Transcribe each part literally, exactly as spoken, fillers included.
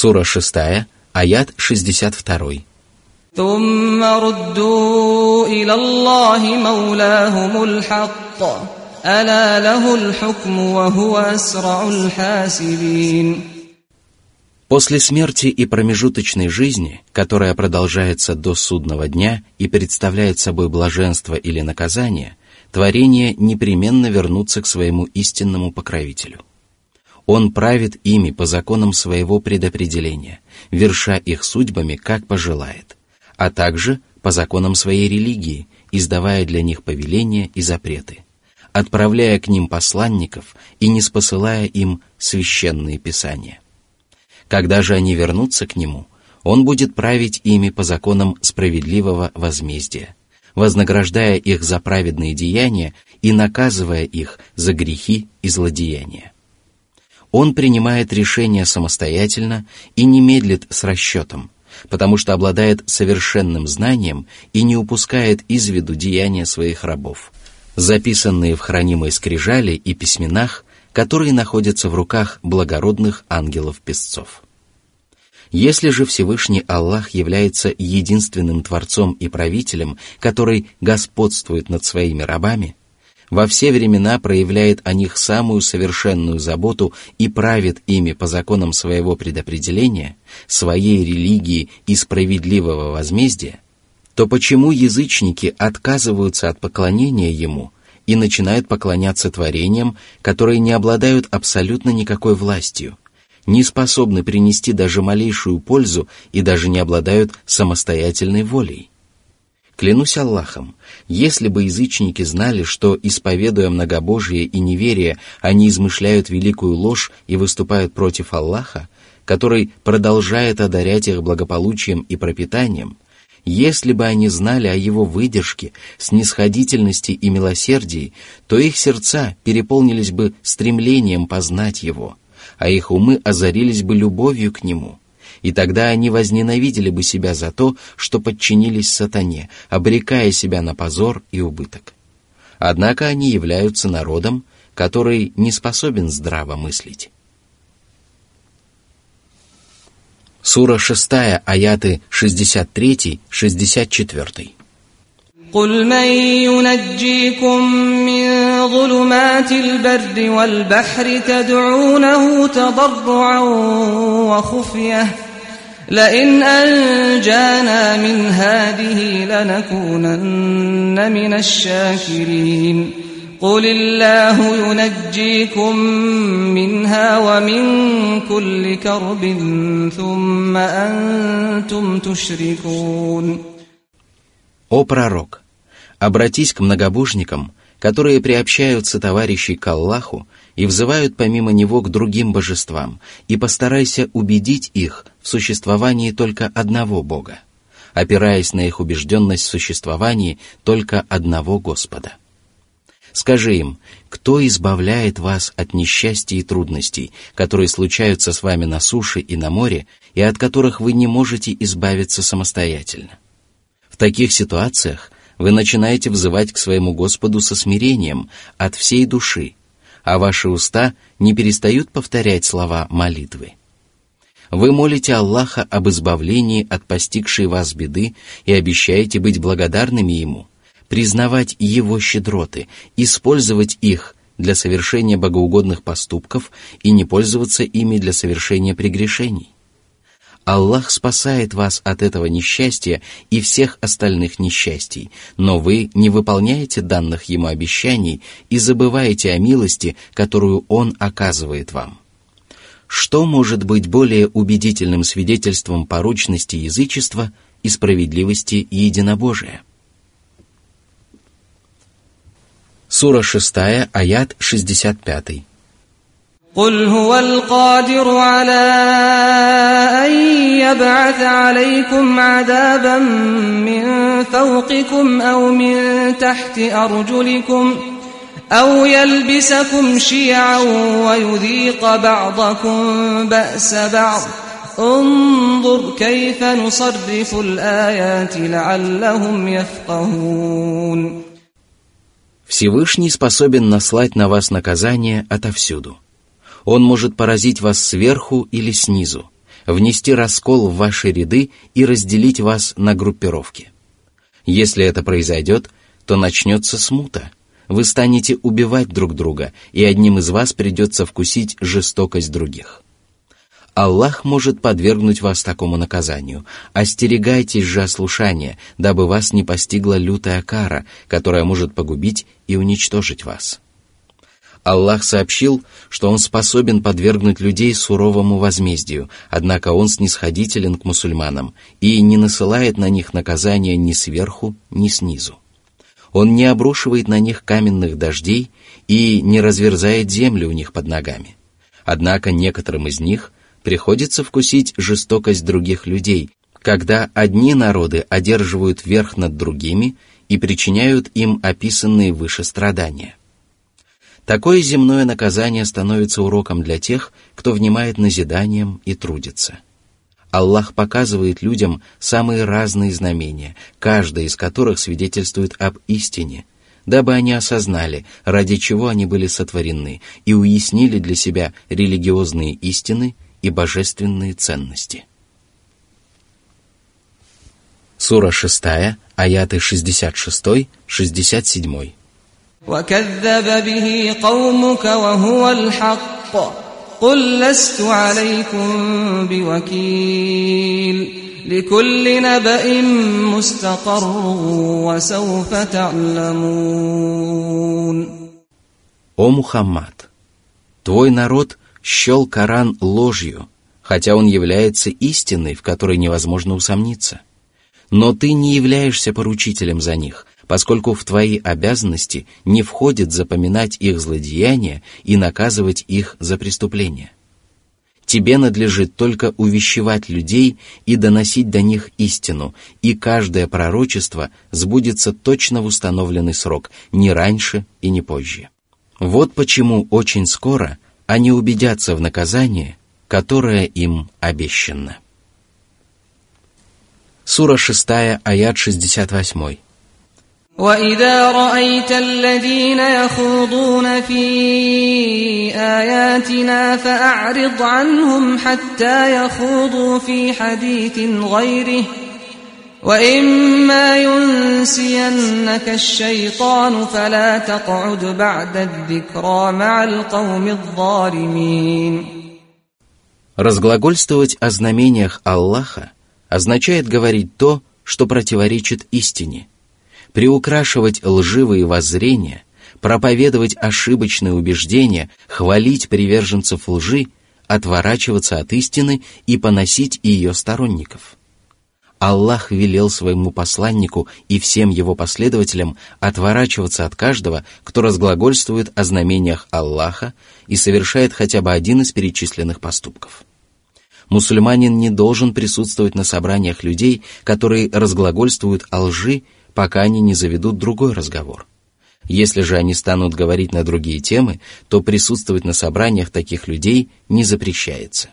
Сура шестая, аят шестьдесят два. ثم ردوا إلى الله مولاهم الحق ألا له الحكم وهو أسرع الحاسبين. После смерти и промежуточной жизни, которая продолжается до судного дня и представляет собой блаженство или наказание, творения непременно вернутся к своему истинному покровителю. Он правит ими по законам своего предопределения, верша их судьбами, как пожелает, а также по законам своей религии, издавая для них повеления и запреты, отправляя к ним посланников и ниспосылая им священные писания. Когда же они вернутся к нему, он будет править ими по законам справедливого возмездия, вознаграждая их за праведные деяния и наказывая их за грехи и злодеяния. Он принимает решения самостоятельно и не медлит с расчетом, потому что обладает совершенным знанием и не упускает из виду деяния своих рабов, записанные в хранимой скрижали и письменах, которые находятся в руках благородных ангелов-песцов. Если же Всевышний Аллах является единственным Творцом и Правителем, который господствует над своими рабами, во все времена проявляет о них самую совершенную заботу и правит ими по законам своего предопределения, своей религии и справедливого возмездия, то почему язычники отказываются от поклонения Ему и начинают поклоняться творениям, которые не обладают абсолютно никакой властью, не способны принести даже малейшую пользу и даже не обладают самостоятельной волей? Клянусь Аллахом, если бы язычники знали, что, исповедуя многобожие и неверие, они измышляют великую ложь и выступают против Аллаха, который продолжает одарять их благополучием и пропитанием, если бы они знали о Его выдержке, снисходительности и милосердии, то их сердца переполнились бы стремлением познать Его, а их умы озарились бы любовью к Нему. И тогда они возненавидели бы себя за то, что подчинились сатане, обрекая себя на позор и убыток. Однако они являются народом, который не способен здраво мыслить. Сура шестая, аяты шестьдесят три — шестьдесят четыре. قل من ينجيكم من ظلمات البر والبحر تدعونه تضرعا وخفية لئن أنجانا من هذه لنكونن من الشاكرين قل الله ينجيكم منها ومن كل كرب ثم أنتم تشركون. О пророк, обратись к многобожникам, которые приобщаются товарищей к Аллаху и взывают помимо Него к другим божествам, и постарайся убедить их в существовании только одного Бога, опираясь на их убежденность в существовании только одного Господа. Скажи им, кто избавляет вас от несчастий и трудностей, которые случаются с вами на суше и на море, и от которых вы не можете избавиться самостоятельно? В таких ситуациях вы начинаете взывать к своему Господу со смирением от всей души, а ваши уста не перестают повторять слова молитвы. Вы молите Аллаха об избавлении от постигшей вас беды и обещаете быть благодарными Ему, признавать Его щедроты, использовать их для совершения богоугодных поступков и не пользоваться ими для совершения прегрешений. Аллах спасает вас от этого несчастья и всех остальных несчастий, но вы не выполняете данных Ему обещаний и забываете о милости, которую Он оказывает вам. Что может быть более убедительным свидетельством порочности язычества и справедливости единобожия? Сура шестая, аят шестьдесят пять. قل هو القادر على أن يبعث عليكم عذابا من فوقكم أو من تحت أرجلكم أو يلبسكم شيعا ويذيق بعضكم بأس بعض انظر كيف نصرف الآيات لعلهم يفقهون. Всевышний способен наслать на вас наказание отовсюду. Он может поразить вас сверху или снизу, внести раскол в ваши ряды и разделить вас на группировки. Если это произойдет, то начнется смута. Вы станете убивать друг друга, и одним из вас придется вкусить жестокость других. Аллах может подвергнуть вас такому наказанию. Остерегайтесь же ослушания, дабы вас не постигла лютая кара, которая может погубить и уничтожить вас. Аллах сообщил, что Он способен подвергнуть людей суровому возмездию, однако Он снисходителен к мусульманам и не насылает на них наказания ни сверху, ни снизу. Он не обрушивает на них каменных дождей и не разверзает землю у них под ногами. Однако некоторым из них приходится вкусить жестокость других людей, когда одни народы одерживают верх над другими и причиняют им описанные выше страдания. Такое земное наказание становится уроком для тех, кто внимает назиданиям и трудится. Аллах показывает людям самые разные знамения, каждое из которых свидетельствует об истине, дабы они осознали, ради чего они были сотворены, и уяснили для себя религиозные истины и божественные ценности. Сура шестая, аяты шестьдесят шесть — шестьдесят семь. وَكَذَّبَ بِهِ قَوْمُكَ وَهُوَ الْحَقُّ قُلْ لَسْتُ عَلَيْكُمْ بِوَكِيلٍ لِكُلِّ نَبَإٍ مُسْتَقَرٌّ وَسَوْفَ تَعْلَمُونَ. О Мухаммад! Твой народ счел Коран ложью, хотя он является истиной, в которой невозможно усомниться. Но ты не являешься поручителем за них, поскольку в твои обязанности не входит запоминать их злодеяния и наказывать их за преступления. Тебе надлежит только увещевать людей и доносить до них истину, и каждое пророчество сбудется точно в установленный срок, не раньше и не позже. Вот почему очень скоро они убедятся в наказании, которое им обещано. Сура шестая, аят шестьдесят восемь. وَإِذَا رَأَيْتَ الَّذِينَ يَخُوضُونَ فِي آيَاتِنَا فَأَعْرِضْ عَنْهُمْ حَتَّى يَخُوضُوا فِي حَدِيثٍ غَيْرِهِ وَإِمَّا يُنْسِيَنَّكَ الشَّيْطَانُ فَلَا تَقْعُدْ بَعْدَ الذِّكْرَى مَعَ الْقَوْمِ الظَّالِمِينَ. Разглагольствовать о знамениях Аллаха означает говорить то, что противоречит истине, приукрашивать лживые воззрения, проповедовать ошибочные убеждения, хвалить приверженцев лжи, отворачиваться от истины и поносить ее сторонников. Аллах велел своему посланнику и всем его последователям отворачиваться от каждого, кто разглагольствует о знамениях Аллаха и совершает хотя бы один из перечисленных поступков. Мусульманин не должен присутствовать на собраниях людей, которые разглагольствуют о лжи, пока они не заведут другой разговор. Если же они станут говорить на другие темы, то присутствовать на собраниях таких людей не запрещается.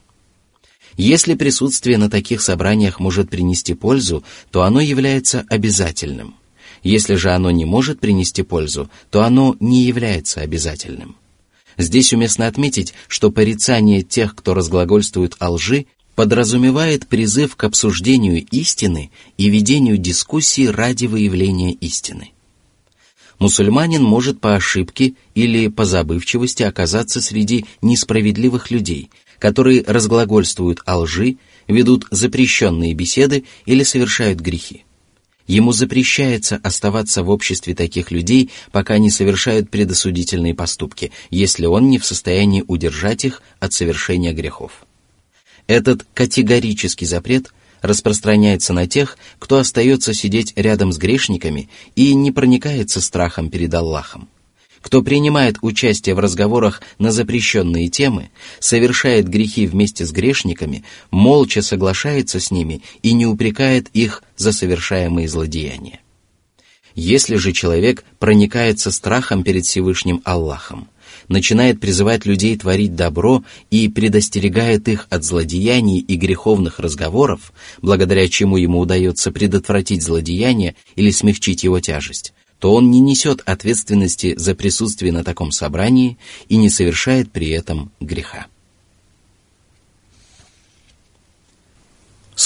Если присутствие на таких собраниях может принести пользу, то оно является обязательным. Если же оно не может принести пользу, то оно не является обязательным. Здесь уместно отметить, что порицание тех, кто разглагольствует о лжи, подразумевает призыв к обсуждению истины и ведению дискуссий ради выявления истины. Мусульманин может по ошибке или по забывчивости оказаться среди несправедливых людей, которые разглагольствуют о лжи, ведут запрещенные беседы или совершают грехи. Ему запрещается оставаться в обществе таких людей, пока не совершают предосудительные поступки, если он не в состоянии удержать их от совершения грехов. Этот категорический запрет распространяется на тех, кто остается сидеть рядом с грешниками и не проникается страхом перед Аллахом, кто принимает участие в разговорах на запрещенные темы, совершает грехи вместе с грешниками, молча соглашается с ними и не упрекает их за совершаемые злодеяния. Если же человек проникается страхом перед Всевышним Аллахом, начинает призывать людей творить добро и предостерегает их от злодеяний и греховных разговоров, благодаря чему ему удается предотвратить злодеяние или смягчить его тяжесть, то он не несет ответственности за присутствие на таком собрании и не совершает при этом греха.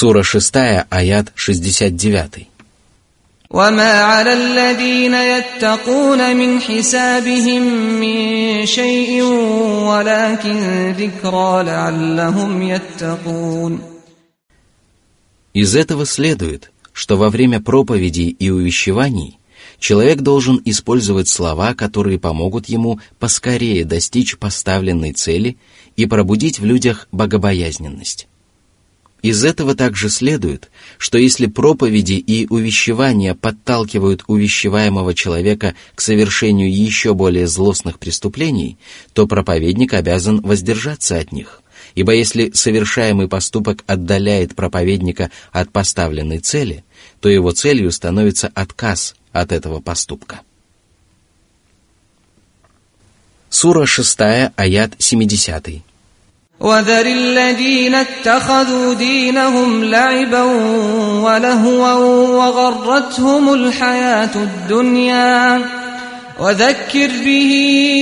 Сура шестая, аят шестьдесят девять. وَمَا عَلَى الَّذِينَ يَتَّقُونَ مِنْ حِسَابِهِمْ مِنْ شَيْءٍ وَلَكِنْ ذِكْرَى لَعَلَّهُمْ يَتَّقُونَ. Из этого следует, что во время проповедей и увещеваний человек должен использовать слова, которые помогут ему поскорее достичь поставленной цели и пробудить в людях богобоязненность. Из этого также следует, что если проповеди и увещевания подталкивают увещеваемого человека к совершению еще более злостных преступлений, то проповедник обязан воздержаться от них, ибо если совершаемый поступок отдаляет проповедника от поставленной цели, то его целью становится отказ от этого поступка. Сура шестая, аят семидесятый. وَذَرِ الَّذِينَ اتَّخَذُوا دِينَهُمْ لَعِبًا وَلَهْوًا وَغَرَّتْهُمُ الْحَيَاةُ الدُّنْيَا وَذَكِّرْ بِهِ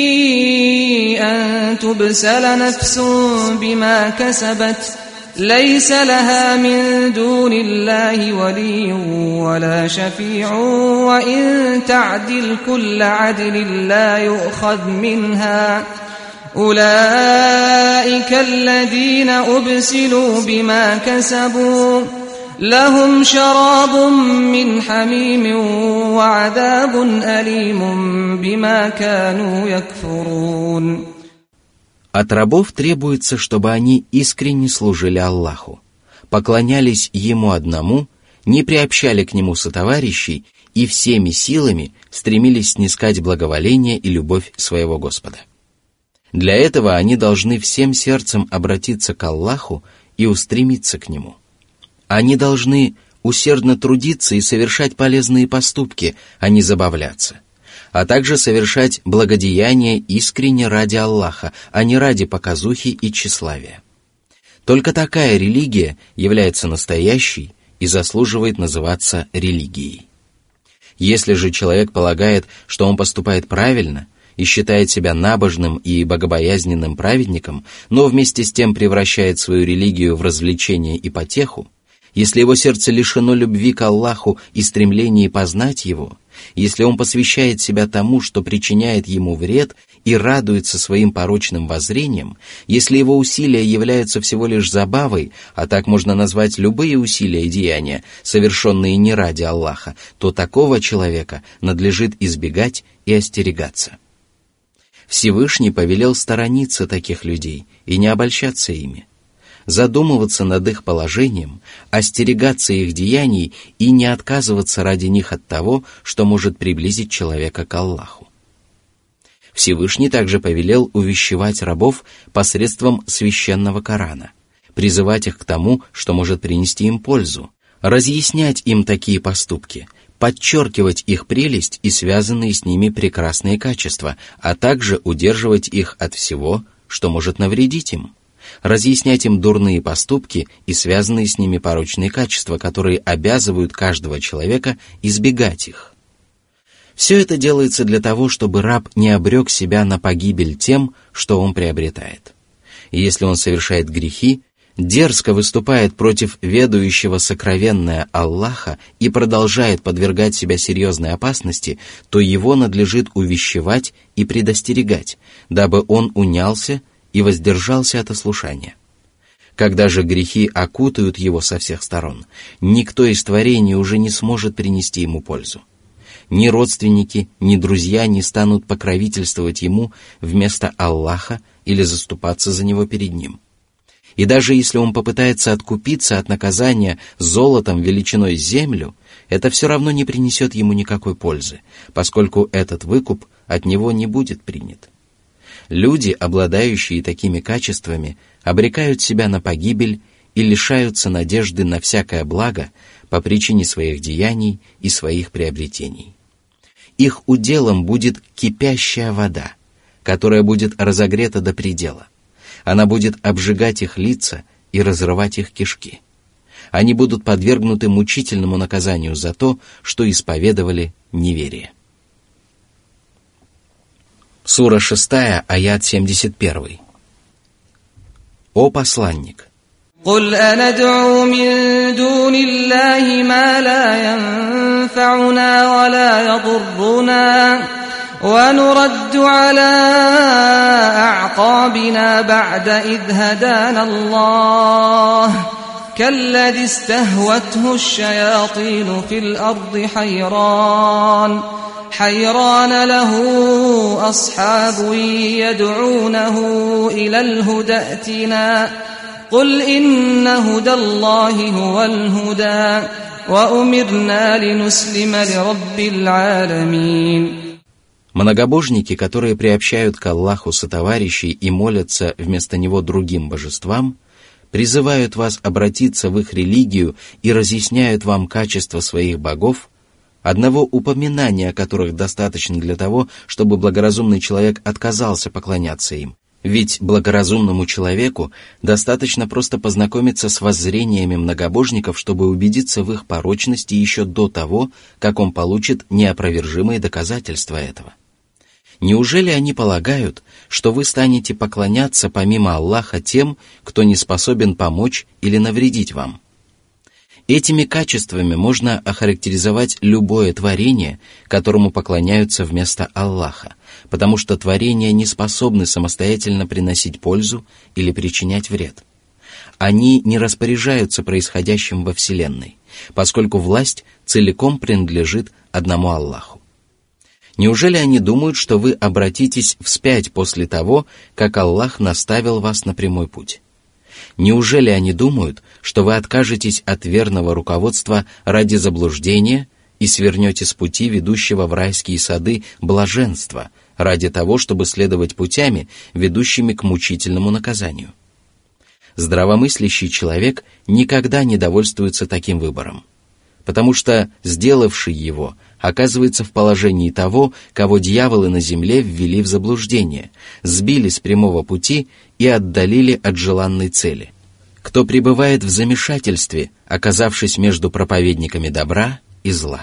أَن تُبْسَلَ نَفْسٌ بِمَا كَسَبَتْ لَيْسَ لَهَا مِن دُونِ اللَّهِ وَلِيٌّ وَلَا شَفِيعٌ وَإِن تَعْدِلْ كُلَّ عَدْلٍ لَّا يُؤْخَذْ مِنْهَا أولئك الذين أبسلوا بما كسبوا لهم شراب من حميم وعذاب أليم بما كانوا يكفرون. От рабов требуется, чтобы они искренне служили Аллаху, поклонялись Ему одному, не приобщали к Нему сотоварищей и всеми силами стремились снискать благоволение и любовь своего Господа. Для этого они должны всем сердцем обратиться к Аллаху и устремиться к Нему. Они должны усердно трудиться и совершать полезные поступки, а не забавляться, а также совершать благодеяния искренне ради Аллаха, а не ради показухи и тщеславия. Только такая религия является настоящей и заслуживает называться религией. Если же человек полагает, что он поступает правильно и считает себя набожным и богобоязненным праведником, но вместе с тем превращает свою религию в развлечение и потеху, если его сердце лишено любви к Аллаху и стремления познать Его, если он посвящает себя тому, что причиняет ему вред, и радуется своим порочным воззрениям, если его усилия являются всего лишь забавой, а так можно назвать любые усилия и деяния, совершенные не ради Аллаха, то такого человека надлежит избегать и остерегаться. Всевышний повелел сторониться таких людей и не обольщаться ими, задумываться над их положением, остерегаться их деяний и не отказываться ради них от того, что может приблизить человека к Аллаху. Всевышний также повелел увещевать рабов посредством священного Корана, призывать их к тому, что может принести им пользу, разъяснять им такие поступки, подчеркивать их прелесть и связанные с ними прекрасные качества, а также удерживать их от всего, что может навредить им, разъяснять им дурные поступки и связанные с ними порочные качества, которые обязывают каждого человека избегать их. Все это делается для того, чтобы раб не обрек себя на погибель тем, что он приобретает. И если он совершает грехи, дерзко выступает против ведающего сокровенное Аллаха и продолжает подвергать себя серьезной опасности, то его надлежит увещевать и предостерегать, дабы он унялся и воздержался от ослушания. Когда же грехи окутают его со всех сторон, никто из творений уже не сможет принести ему пользу. Ни родственники, ни друзья не станут покровительствовать ему вместо Аллаха или заступаться за него перед ним. И даже если он попытается откупиться от наказания золотом величиной с землю, это все равно не принесет ему никакой пользы, поскольку этот выкуп от него не будет принят. Люди, обладающие такими качествами, обрекают себя на погибель и лишаются надежды на всякое благо по причине своих деяний и своих приобретений. Их уделом будет кипящая вода, которая будет разогрета до предела. Она будет обжигать их лица и разрывать их кишки. Они будут подвергнуты мучительному наказанию за то, что исповедовали неверие. Сура шестая, аят семьдесят один. «О посланник! قل أندعو من دون الله ما لا ينفعنا ولا يضرنا ونرد على أعقابنا بعد إذ هدانا الله كالذي استهوته الشياطين في الأرض حيران حيران له أصحاب يدعونه إلى الهدى ائتنا قل إن هدى الله هو الهدى وأمرنا لنسلم لرب العالمين. Многобожники, которые приобщают к Аллаху сотоварищей и молятся вместо него другим божествам, призывают вас обратиться в их религию и разъясняют вам качество своих богов, одного упоминания о которых достаточно для того, чтобы благоразумный человек отказался поклоняться им. Ведь благоразумному человеку достаточно просто познакомиться с воззрениями многобожников, чтобы убедиться в их порочности еще до того, как он получит неопровержимые доказательства этого. Неужели они полагают, что вы станете поклоняться помимо Аллаха тем, кто не способен помочь или навредить вам? Этими качествами можно охарактеризовать любое творение, которому поклоняются вместо Аллаха, потому что творения не способны самостоятельно приносить пользу или причинять вред. Они не распоряжаются происходящим во Вселенной, поскольку власть целиком принадлежит одному Аллаху. Неужели они думают, что вы обратитесь вспять после того, как Аллах наставил вас на прямой путь? Неужели они думают, что вы откажетесь от верного руководства ради заблуждения и свернете с пути, ведущего в райские сады, блаженства, ради того, чтобы следовать путями, ведущими к мучительному наказанию? Здравомыслящий человек никогда не довольствуется таким выбором, потому что сделавший его оказывается в положении того, кого дьяволы на земле ввели в заблуждение, сбили с прямого пути и отдалили от желанной цели. Кто пребывает в замешательстве, оказавшись между проповедниками добра и зла.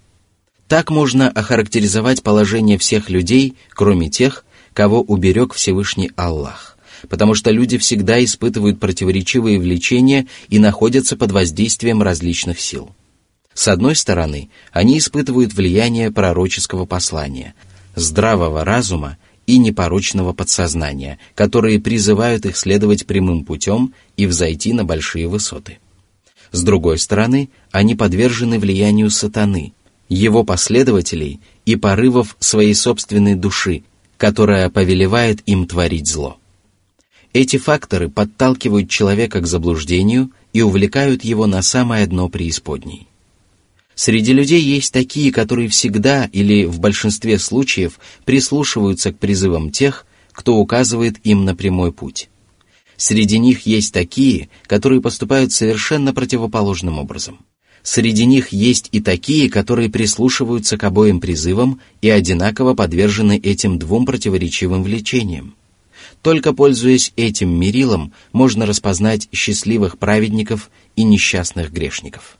Так можно охарактеризовать положение всех людей, кроме тех, кого уберег Всевышний Аллах, потому что люди всегда испытывают противоречивые влечения и находятся под воздействием различных сил. С одной стороны, они испытывают влияние пророческого послания, здравого разума и непорочного подсознания, которые призывают их следовать прямым путем и взойти на большие высоты. С другой стороны, они подвержены влиянию сатаны, его последователей и порывов своей собственной души, которая повелевает им творить зло. Эти факторы подталкивают человека к заблуждению и увлекают его на самое дно преисподней. Среди людей есть такие, которые всегда или в большинстве случаев прислушиваются к призывам тех, кто указывает им на прямой путь. Среди них есть такие, которые поступают совершенно противоположным образом. Среди них есть и такие, которые прислушиваются к обоим призывам и одинаково подвержены этим двум противоречивым влечениям. Только пользуясь этим мерилом, можно распознать счастливых праведников и несчастных грешников.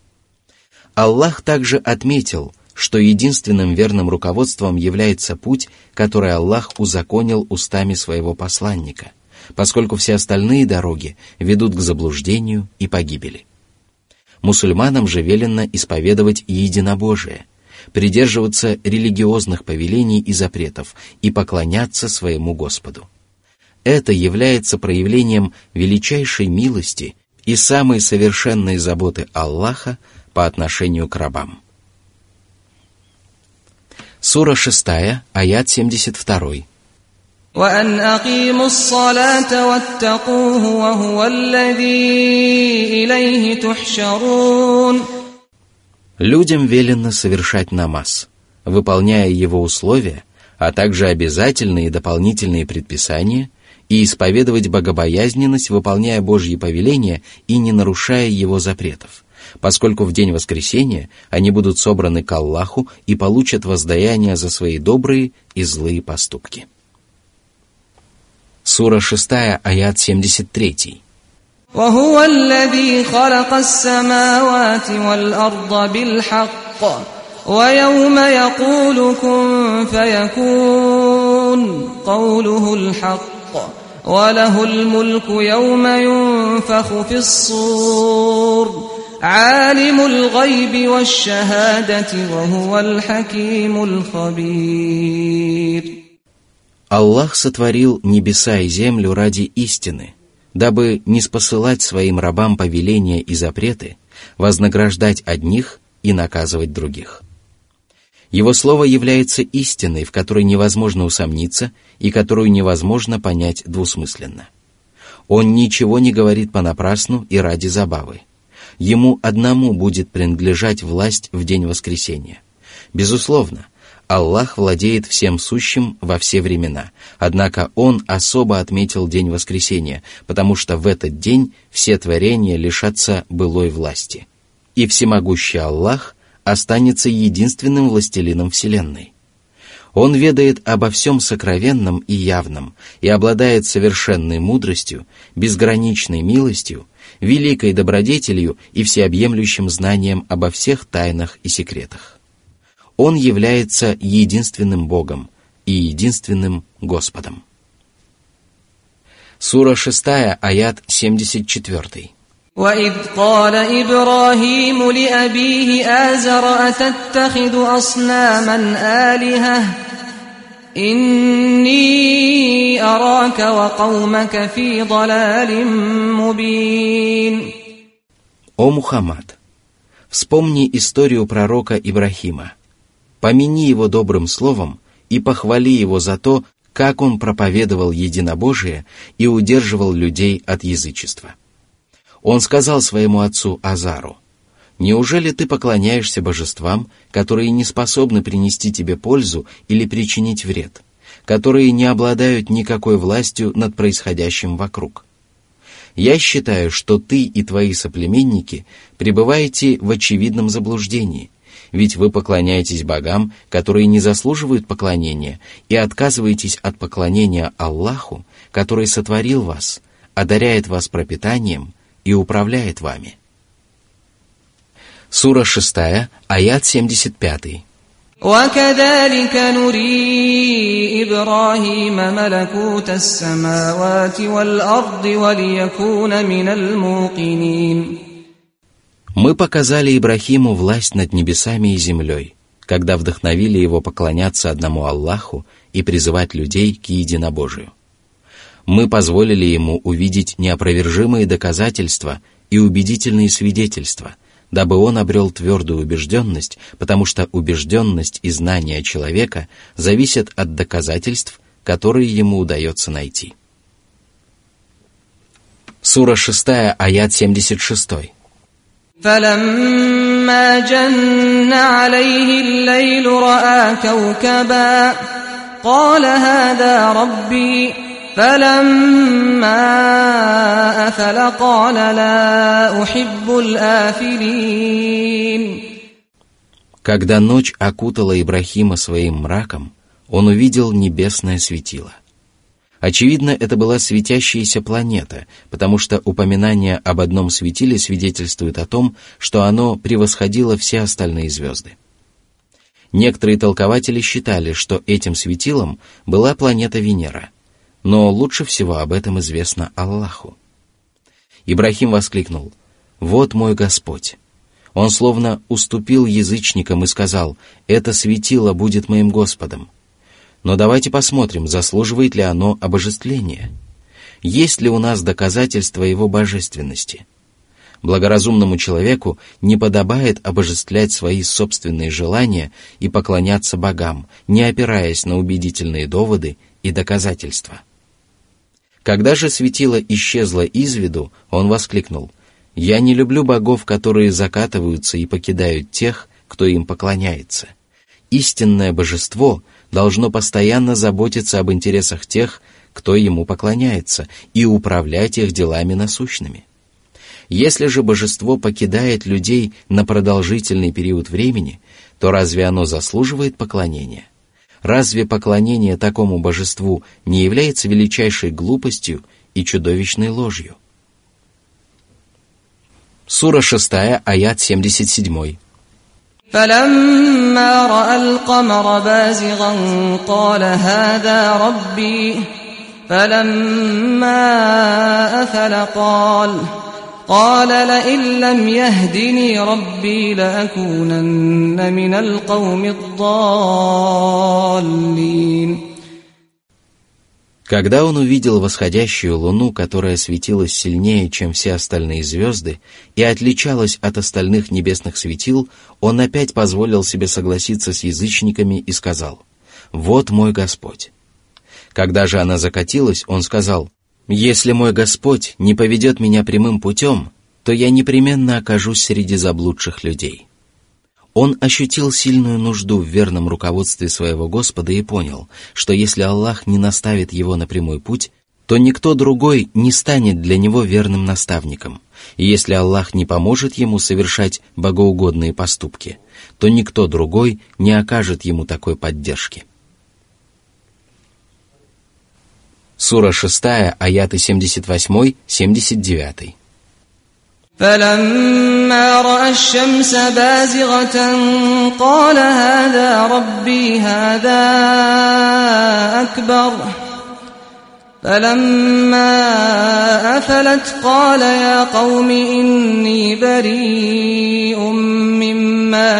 Аллах также отметил, что единственным верным руководством является путь, который Аллах узаконил устами своего посланника, поскольку все остальные дороги ведут к заблуждению и погибели. Мусульманам же велено исповедовать единобожие, придерживаться религиозных повелений и запретов и поклоняться своему Господу. Это является проявлением величайшей милости и самой совершенной заботы Аллаха по отношению к рабам. Сура шестая, аят семьдесят два. وَأَنْ أَقِيمُوا الصَّلَاةَ وَاتَّقُوهُ وَهُوَ الَّذِي إِلَيْهِ تُحْشَرُونَ. Людям велено совершать намаз, выполняя его условия, а также обязательные и дополнительные предписания, и исповедовать богобоязненность, выполняя Божьи повеления и не нарушая его запретов, поскольку в день воскресения они будут собраны к Аллаху и получат воздаяние за свои добрые и злые поступки. Сура шестая, аят семьдесят три. وَهُوَ الَّذِي خَلَقَ السَّمَاوَاتِ وَالْأَرْضَ بِالْحَقِّ وَيَوْمَ يَقُولُ كُن فَيَكُونُ قَوْلُهُ الْحَقُّ وله الملك يوم ينفخ في الصور عالم الغيب والشهادة وهو الحكيم الخبير. Аллах сотворил небеса и землю ради истины, дабы ниспосылать своим рабам повеления и запреты, вознаграждать одних и наказывать других. Его слово является истиной, в которой невозможно усомниться и которую невозможно понять двусмысленно. Он ничего не говорит понапрасну и ради забавы. Ему одному будет принадлежать власть в день воскресения. Безусловно, Аллах владеет всем сущим во все времена, однако Он особо отметил день воскресения, потому что в этот день все творения лишатся былой власти. И всемогущий Аллах останется единственным властелином Вселенной. Он ведает обо всем сокровенном и явном и обладает совершенной мудростью, безграничной милостью, великой добродетелью и всеобъемлющим знанием обо всех тайнах и секретах. Он является единственным Богом и единственным Господом. Сура шестая, аят семьдесят четыре. وَإِذْ قَالَ إِبْرَاهِيمُ لِأَبِيهِ آزَرَ أَتَتَّخِذُ أَصْنَامًا آلِهَةً إِنِّي أَرَاكَ وَقَوْمَكَ فِي ضَلَالٍ مُبِينٍ. О Мухаммад, вспомни историю пророка Ибрахима, помяни его добрым словом и похвали его за то, как он проповедовал единобожие и удерживал людей от язычества. Он сказал своему отцу Азару: «Неужели ты поклоняешься божествам, которые не способны принести тебе пользу или причинить вред, которые не обладают никакой властью над происходящим вокруг? Я считаю, что ты и твои соплеменники пребываете в очевидном заблуждении, ведь вы поклоняетесь богам, которые не заслуживают поклонения, и отказываетесь от поклонения Аллаху, который сотворил вас, одаряет вас пропитанием и управляет вами». Сура шестая, аят семьдесят пять. وَكَذَلِكَ نُرِي إِبْرَاهِيمَ مَلَكُوتَ السَّمَاوَاتِ وَالْأَرْضِ وَلِيَكُونَ مِنَ الْمُوقِنِينَ. Мы показали Ибрахиму власть над небесами и землей, когда вдохновили его поклоняться одному Аллаху и призывать людей к единобожию. Мы позволили ему увидеть неопровержимые доказательства и убедительные свидетельства, дабы он обрел твердую убежденность, потому что убежденность и знания человека зависят от доказательств, которые ему удается найти. Сура шестая, аят семьдесят шесть. فَلَمَّا جَنَّ عَلَيْهِ اللَّيْلُ رَأَى كَوْكَبًا قَالَ هَذَا رَبِّي فَلَمَّا أَفَلَ قَالَ لَا أُحِبُّ الْآفِلِينَ. Когда ночь окутала Ибрахима своим мраком, он увидел небесное светило. Очевидно, это была светящаяся планета, потому что упоминание об одном светиле свидетельствует о том, что оно превосходило все остальные звезды. Некоторые толкователи считали, что этим светилом была планета Венера, но лучше всего об этом известно Аллаху. Ибрахим воскликнул: «Вот мой Господь!» Он словно уступил язычникам и сказал: «Это светило будет моим Господом». Но давайте посмотрим, заслуживает ли оно обожествления. Есть ли у нас доказательства его божественности? Благоразумному человеку не подобает обожествлять свои собственные желания и поклоняться богам, не опираясь на убедительные доводы и доказательства. Когда же светило исчезло из виду, он воскликнул: «Я не люблю богов, которые закатываются и покидают тех, кто им поклоняется. Истинное божество должно постоянно заботиться об интересах тех, кто ему поклоняется, и управлять их делами насущными. Если же божество покидает людей на продолжительный период времени, то разве оно заслуживает поклонения? Разве поклонение такому божеству не является величайшей глупостью и чудовищной ложью?» Сура шестая, аят семьдесят семь. فَلَمَّا رَأَى الْقَمَرَ بَازِغًا قَالَ هَذَا رَبِّي فلما أفل قال قال لئن لم يهدني ربي لأكونن من القوم الضالين. Когда он увидел восходящую луну, которая светилась сильнее, чем все остальные звезды, и отличалась от остальных небесных светил, он опять позволил себе согласиться с язычниками и сказал: «Вот мой Господь». Когда же она закатилась, он сказал: «Если мой Господь не поведет меня прямым путем, то я непременно окажусь среди заблудших людей». Он ощутил сильную нужду в верном руководстве своего Господа и понял, что если Аллах не наставит его на прямой путь, то никто другой не станет для него верным наставником. И если Аллах не поможет ему совершать богоугодные поступки, то никто другой не окажет ему такой поддержки. Сура шестая, аяты семьдесят восемь — семьдесят девять. فلما رأى الشمس بازغة قال هذا ربي هذا أكبر فلما أفلت قال يا قوم إني بريء مما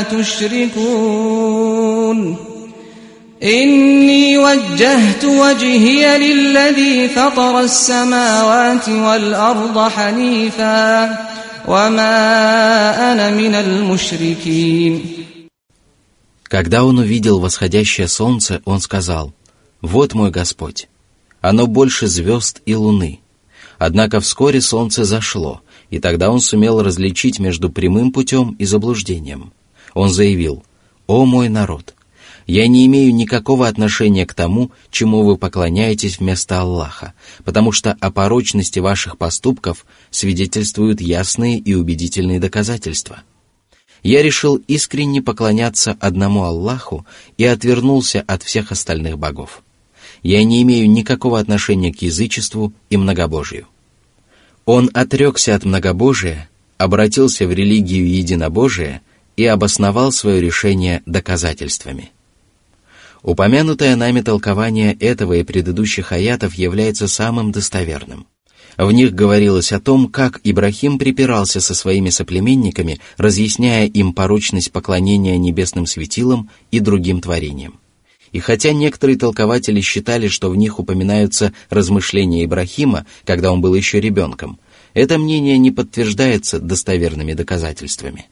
تشركون إني وجهت وجهي للذي فطر السماوات والأرض حنيفا وما أنا من المشركين. Когда он увидел восходящее солнце, он сказал: «Вот мой Господь, оно больше звезд и луны». Однако вскоре солнце зашло, и тогда он сумел различить между прямым путем и заблуждением. Он заявил: «О мой народ! Я не имею никакого отношения к тому, чему вы поклоняетесь вместо Аллаха, потому что о порочности ваших поступков свидетельствуют ясные и убедительные доказательства. Я решил искренне поклоняться одному Аллаху и отвернулся от всех остальных богов. Я не имею никакого отношения к язычеству и многобожию». Он отрекся от многобожия, обратился в религию единобожия и обосновал свое решение доказательствами. Упомянутое нами толкование этого и предыдущих аятов является самым достоверным. В них говорилось о том, как Ибрахим припирался со своими соплеменниками, разъясняя им порочность поклонения небесным светилам и другим творениям. И хотя некоторые толкователи считали, что в них упоминаются размышления Ибрахима, когда он был еще ребенком, это мнение не подтверждается достоверными доказательствами.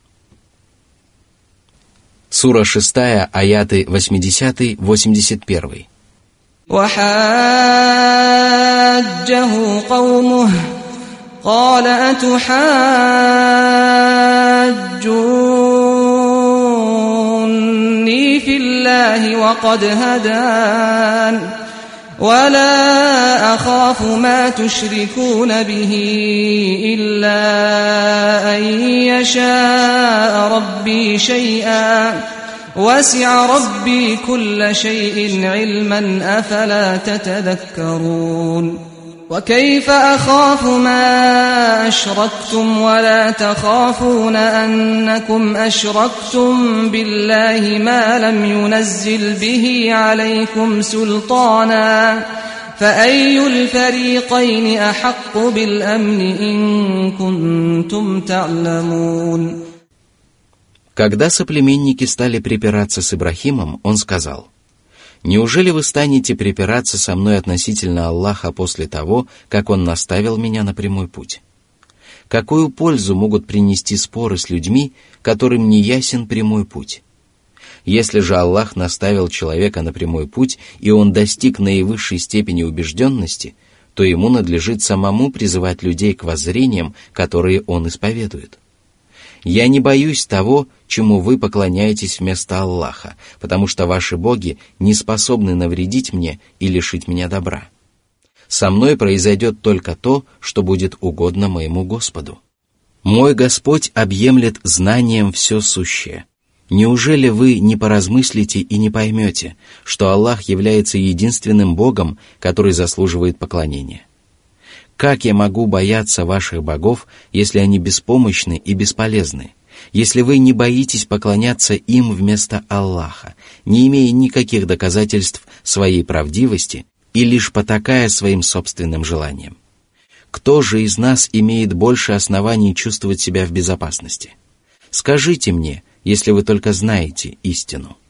Сура шестая, аяты восемьдесят — восемьдесят один. وحاجه قومه قال أتحاجوني في الله وقد هدان ولا أخاف ما تشركون به إلا أن يشاء ربي شيئا وسع ربي كل شيء علما أفلا تتذكرون وكيف أخاف ما أشركتم ولا تخافون أنكم أشركتم بالله ما لم ينزل به عليكم سلطانا فأي الفريقين أحق بالأمن إن كنتم تعلمون. Когда соплеменники стали припираться с Ибрахимом, он сказал: «Неужели вы станете припираться со мной относительно Аллаха после того, как Он наставил меня на прямой путь? Какую пользу могут принести споры с людьми, которым не ясен прямой путь? Если же Аллах наставил человека на прямой путь, и он достиг наивысшей степени убежденности, то ему надлежит самому призывать людей к воззрениям, которые он исповедует. Я не боюсь того, чему вы поклоняетесь вместо Аллаха, потому что ваши боги не способны навредить мне и лишить меня добра. Со мной произойдет только то, что будет угодно моему Господу. Мой Господь объемлет знанием все сущее. Неужели вы не поразмыслите и не поймете, что Аллах является единственным Богом, который заслуживает поклонения? Как я могу бояться ваших богов, если они беспомощны и бесполезны, если вы не боитесь поклоняться им вместо Аллаха, не имея никаких доказательств своей правдивости и лишь потакая своим собственным желаниям. Кто же из нас имеет больше оснований чувствовать себя в безопасности? Скажите мне, если вы только знаете истину.